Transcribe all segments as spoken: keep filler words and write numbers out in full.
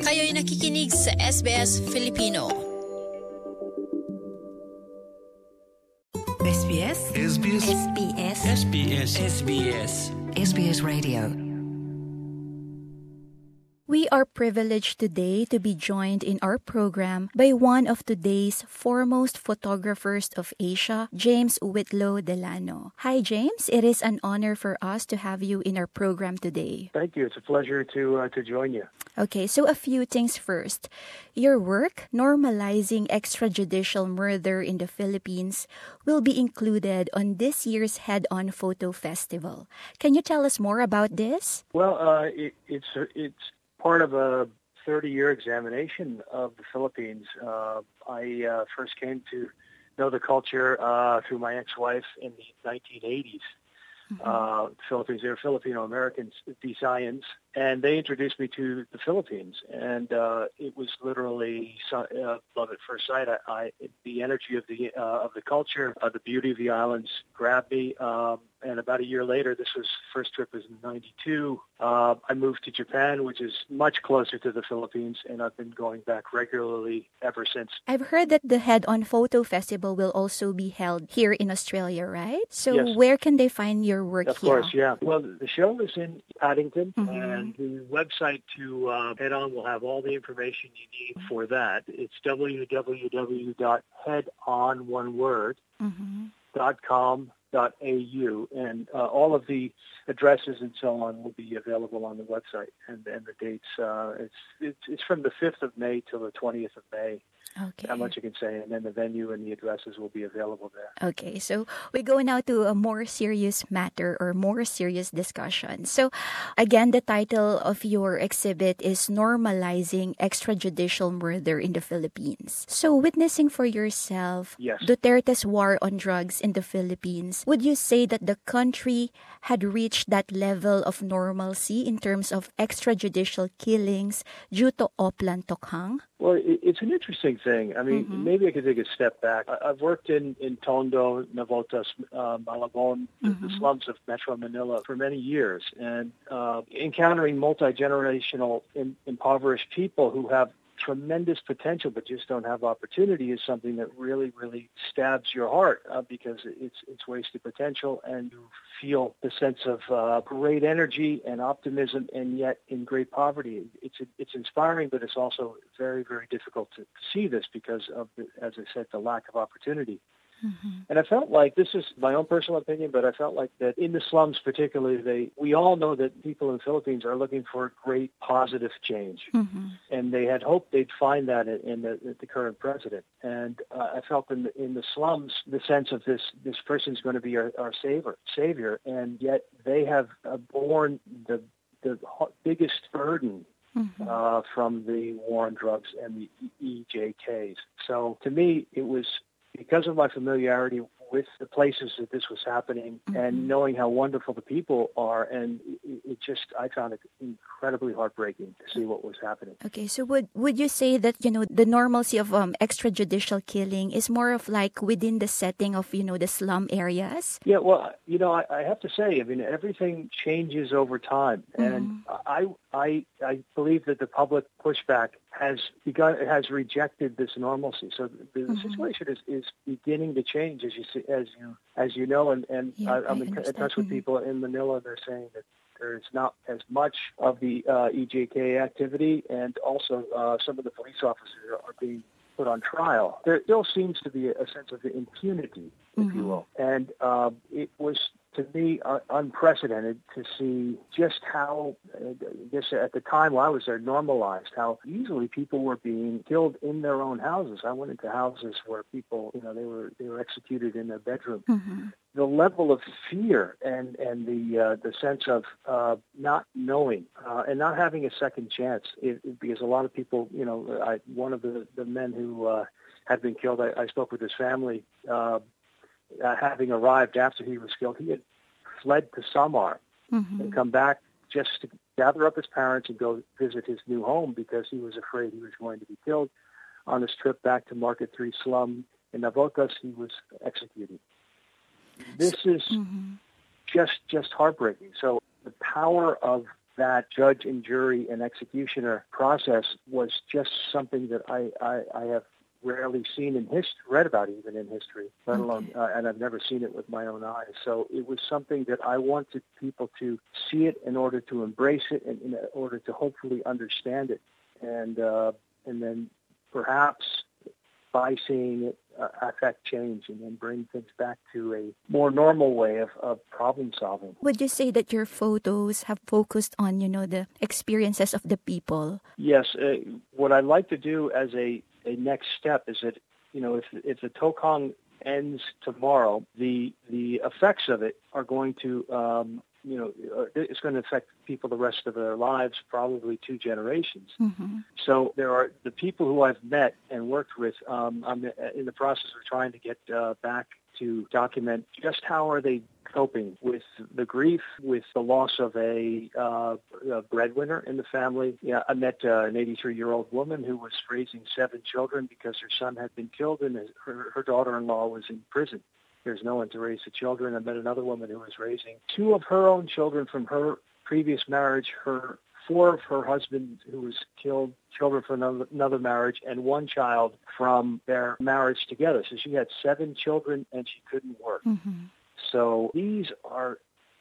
Kayo'y nakikinig sa S B S Filipino. S B S? S B S? S B S? S B S? S B S? S B S Radio. We are privileged today to be joined in our program by one of today's foremost photographers of Asia, James Whitlow Delano. Hi, James. It is an honor for us to have you in our program today. Thank you. It's a pleasure to uh, to join you. Okay, so a few things first. Your work, Normalizing Extrajudicial Murder in the Philippines, will be included on this year's Head-On Photo Festival. Can you tell us more about this? Well, uh, it, it's it's part of a thirty-year examination of the Philippines. Uh, I uh, first came to know the culture uh, through my ex-wife in the nineteen eighties. Mm-hmm. Uh, Philippines, they were Filipino-Americans, Visayans, and they introduced me to the Philippines. And uh, it was literally uh, love at first sight. I, I the energy of the uh, of the culture, uh, the beauty of the islands grabbed me. Um, and about a year later, this was first trip was in ninety-two. Uh, I moved to Japan, which is much closer to the Philippines, and I've been going back regularly ever since. I've heard that the Head-On Photo Festival will also be held here in Australia, right? So Yes. where can they find your work Of here? course, yeah. Well, the show is in Paddington, Mhm. and the website to uh, head on will have all the information you need for that. It's w w w dot head on one word Mhm. dot com dot a u, and uh, all of the addresses and so on will be available on the website, and, and the dates. Uh, it's, it's it's from the fifth of May till the twentieth of May. Okay. How much you can say, and then the venue and the addresses will be available there. Okay, so we go now to a more serious matter or more serious discussion. So, again, the title of your exhibit is Normalizing Extrajudicial Murder in the Philippines. So, witnessing for yourself Yes. Duterte's war on drugs in the Philippines, would you say that the country had reached that level of normalcy in terms of extrajudicial killings due to Oplan Tokhang? Well, it, it's an interesting thing. I mean, Mhm. maybe I could take a step back. I, I've worked in, in Tondo, Navotas, uh, Malabon, the, the Mhm. slums of Metro Manila for many years, and uh, encountering multi-generational in, impoverished people who have tremendous potential but just don't have opportunity is something that really, really stabs your heart uh, because it's it's wasted potential, and you feel the sense of uh, great energy and optimism, and yet in great poverty. It's it's inspiring, but it's also very, very difficult to see this because of, the, as I said, the lack of opportunity. Mhm. And I felt like, this is my own personal opinion, but I felt like that in the slums particularly, they we all know that people in the Philippines are looking for great positive change. Mhm. And they had hoped they'd find that in, in the, the current president. And uh, I felt in the, in the slums the sense of this this person's going to be our, our savior, savior, and yet they have uh, borne the the ho- biggest burden Mhm. uh, from the war on drugs and the E J Ks. So to me, it was because of my familiarity with the places that this was happening, Mhm. and knowing how wonderful the people are, and it, it just, I found it incredibly heartbreaking to see what was happening. Okay, so would would you say that, you know, the normalcy of um, extrajudicial killing is more of like within the setting of, you know, the slum areas? Yeah, well, you know, I, I have to say, I mean, everything changes over time, and I, I, I believe that the public pushback has begun, has rejected this normalcy. So the, the Mhm. situation is, is beginning to change, as you see, as you as you know, and and Yeah, I, I'm I in, in understand. touch with Mhm. people in Manila. They're saying that there's not as much of the uh, E J K activity, and also uh, some of the police officers are, are being put on trial. There still seems to be a sense of impunity, if you Mhm. will, and uh, it was, to me, uh, unprecedented to see just how, uh, this at the time while I was there, normalized how easily people were being killed in their own houses. I went into houses where people, you know, they were they were executed in their bedroom. Mhm. The level of fear and and the uh, the sense of uh, not knowing uh, and not having a second chance, it, it, because a lot of people, you know, I, one of the the men who uh, had been killed, I, I spoke with his family. Uh, Uh, having arrived after he was killed, he had fled to Samar Mhm. and come back just to gather up his parents and go visit his new home because he was afraid he was going to be killed. On his trip back to Market three slum in Navotas, he was executed. This is Mhm. just just heartbreaking. So the power of that judge and jury and executioner process was just something that I, I, I have rarely seen in history, read about even in history, let alone, uh, and I've never seen it with my own eyes. So it was something that I wanted people to see it in order to embrace it and in order to hopefully understand it. And, uh, and then perhaps by seeing it uh, affect change and then bring things back to a more normal way of, of problem solving. Would you say that your photos have focused on, you know, the experiences of the people? Yes. Uh, what I'd like to do as a, a next step is that, you know, if if the Tokang ends tomorrow, the the effects of it are going to, um, you know, it's going to affect people the rest of their lives, probably two generations. Mm-hmm. So there are the people who I've met and worked with. Um, I'm in the process of trying to get uh, back to document just how are they coping with the grief, with the loss of a, uh, a breadwinner in the family. Yeah, I met uh, an eighty-three-year-old woman who was raising seven children because her son had been killed and her, her daughter-in-law was in prison. There's no one to raise the children. I met another woman who was raising two of her own children from her previous marriage, her four of her husband who was killed, children from another, another marriage, and one child from their marriage together. So she had seven children and she couldn't work. Mm-hmm. So these are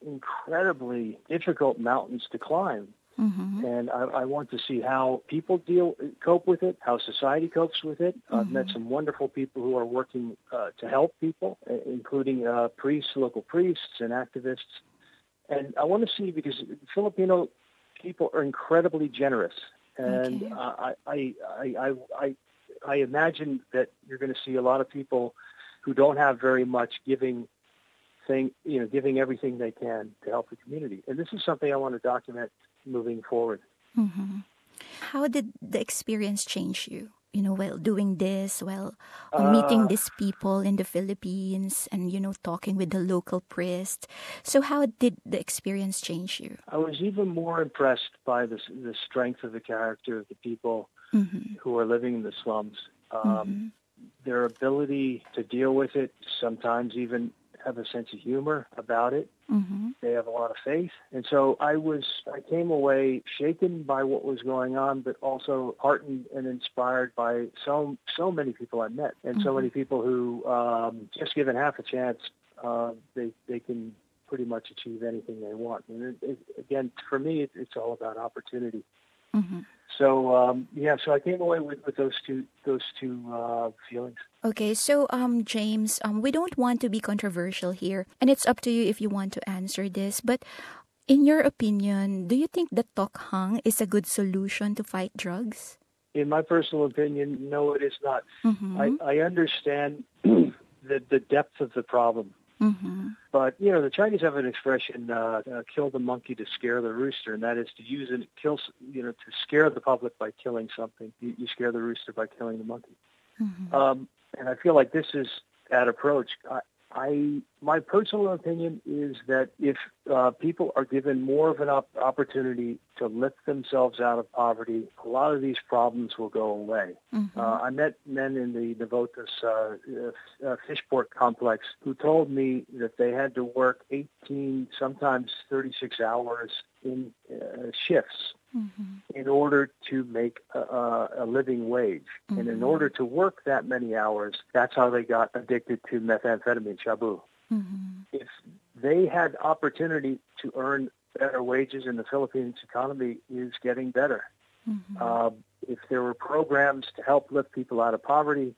incredibly difficult mountains to climb. Mm-hmm. And I, I want to see how people deal, cope with it, how society copes with it. Mm-hmm. I've met some wonderful people who are working uh, to help people, including uh, priests, local priests, and activists. And I want to see, because Filipino people are incredibly generous, and okay. uh, I, I, I, I, I imagine that you're going to see a lot of people who don't have very much giving. Thing, you know, giving everything they can to help the community. And this is something I want to document moving forward. Mm-hmm. How did the experience change you? You know, while doing this, while uh, meeting these people in the Philippines and, you know, talking with the local priest. So how did the experience change you? I was even more impressed by the, the strength of the character of the people mm-hmm. who are living in the slums. Um, mm-hmm. Their ability to deal with it, sometimes even have a sense of humor about it. Mm-hmm. They have a lot of faith. And so I was, I came away shaken by what was going on, but also heartened and inspired by so, so many people I met and mm-hmm. so many people who, um, just given half a chance, uh, they, they can pretty much achieve anything they want. And it, it, again, for me, it, it's all about opportunity. Mm-hmm. So um, yeah, so I came away with, with those two those two uh, feelings. Okay, so um, James, um, we don't want to be controversial here, and it's up to you if you want to answer this. But in your opinion, do you think that Tokhang is a good solution to fight drugs? In my personal opinion, no, it is not. Mm-hmm. I, I understand the the depth of the problem. Mm-hmm. But, you know, the Chinese have an expression, uh, uh, kill the monkey to scare the rooster, and that is to use it, kill, you know, to scare the public by killing something. You, you scare the rooster by killing the monkey. Mm-hmm. Um, and I feel like this is that approach. I, I my personal opinion is that if uh, people are given more of an op- opportunity to lift themselves out of poverty, a lot of these problems will go away. Mm-hmm. Uh, I met men in the Devotas uh, uh, Fishport complex who told me that they had to work eighteen, sometimes thirty-six hours in uh, shifts mm-hmm. in order to make a, a living wage. Mm-hmm. And in order to work that many hours, that's how they got addicted to methamphetamine, shabu. Mm-hmm. If they had opportunity to earn better wages, and the Philippines economy is getting better. Mm-hmm. Uh, if there were programs to help lift people out of poverty,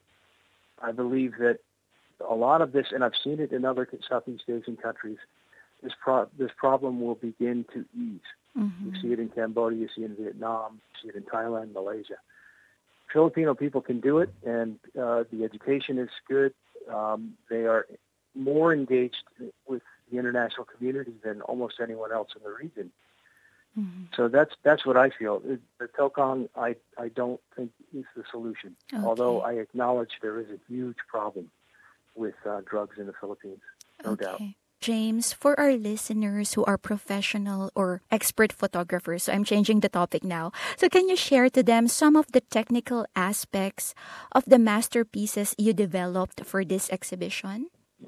I believe that a lot of this, and I've seen it in other Southeast Asian countries, this pro- this problem will begin to ease. Mm-hmm. You see it in Cambodia, you see it in Vietnam, you see it in Thailand, Malaysia. Filipino people can do it, and uh, the education is good. Um, they are more engaged with the international community than almost anyone else in the region. Mm-hmm. So that's that's what I feel. The Tokang, I, I don't think is the solution, okay. although I acknowledge there is a huge problem with uh, drugs in the Philippines, no okay. doubt. James, for our listeners who are professional or expert photographers, so I'm changing the topic now. So can you share to them some of the technical aspects of the masterpieces you developed for this exhibition?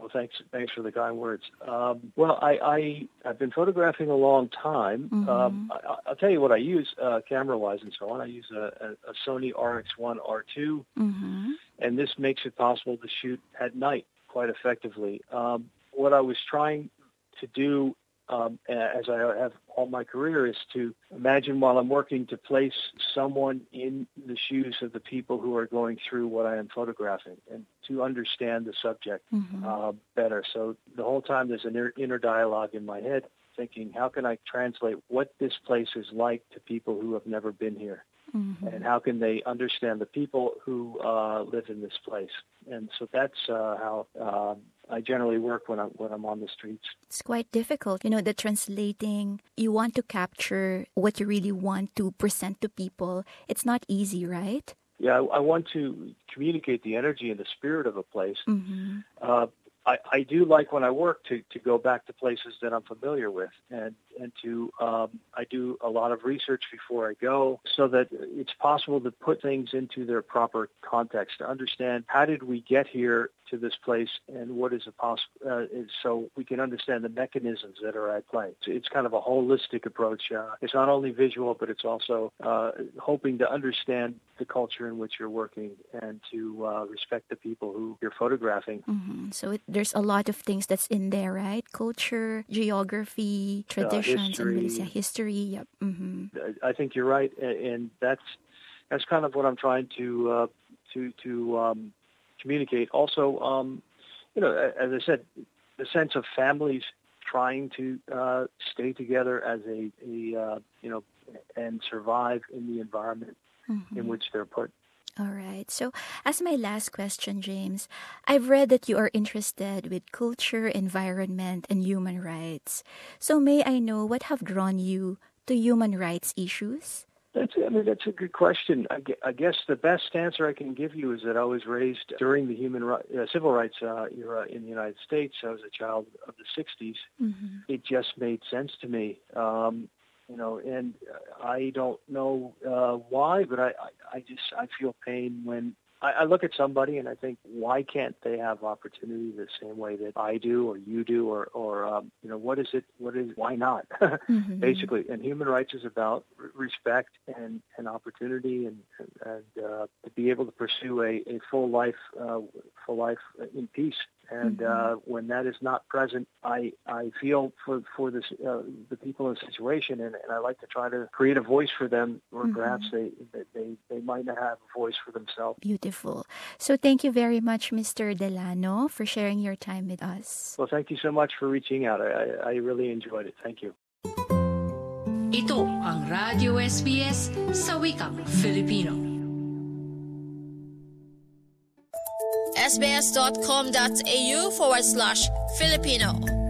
Well, thanks. Thanks for the kind words. Um, well, I, I I've been photographing a long time. Mm-hmm. Um, I, I'll tell you what I use uh, camera-wise and so on. I use a, a, a Sony R X one R two, Mm-hmm. and this makes it possible to shoot at night quite effectively. Um, what I was trying to do, um, as I have all my career, is to imagine while I'm working to place someone in the shoes of the people who are going through what I am photographing and to understand the subject Mm-hmm. uh, better. So the whole time there's an inner, inner dialogue in my head thinking, how can I translate what this place is like to people who have never been here? Mm-hmm. And how can they understand the people who uh, live in this place? And so that's uh, how uh, I generally work when I'm when I'm on the streets. It's quite difficult, you know, the translating. You want to capture what you really want to present to people. It's not easy, right? Yeah, I, I want to communicate the energy and the spirit of a place. Mm-hmm. Uh, I, I do like when I work to, to go back to places that I'm familiar with, and and to um, I do a lot of research before I go, so that it's possible to put things into their proper context, to understand how did we get here to this place, and what is it possible, uh, is so we can understand the mechanisms that are at play. So it's kind of a holistic approach. Uh, it's not only visual, but it's also uh, hoping to understand the culture in which you're working and to uh, respect the people who you're photographing. Mm-hmm. So it, there's a lot of things that's in there, right? Culture, geography, traditions, uh, history. and yeah, history. Yep. Mm-hmm. I think you're right, and that's that's kind of what I'm trying to uh, to to um, communicate. Also, um, you know, as I said, the sense of families trying to uh, stay together as a, a uh, you know, and survive in the environment Mm-hmm. in which they're put. All right. So as my last question, James, I've read that you are interested with culture, environment, and human rights. So may I know what have drawn you to human rights issues? That's, I mean, that's a good question. I, I guess the best answer I can give you is that I was raised during the human uh, civil rights uh, era in the United States. I was a child of the sixties. Mm-hmm. It just made sense to me. Um, You know, and I don't know uh, why, but I, I, I just I feel pain when I, I look at somebody and I think, why can't they have opportunity the same way that I do, or you do, or or um, you know, what is it? What is why not? Mm-hmm. Basically, and human rights is about respect and, and opportunity, and and, and uh, to be able to pursue a, a full life, uh, full life in peace. And uh, when that is not present, I I feel for for this uh, the people in the situation, and, and I like to try to create a voice for them, or Mm-hmm. perhaps they, they they might not have a voice for themselves. Beautiful. So thank you very much, Mister Delano, for sharing your time with us. Well, thank you so much for reaching out. I, I really enjoyed it. Thank you. Ito ang Radio S B S sa wikang Filipino. sbs.com.au forward slash Filipino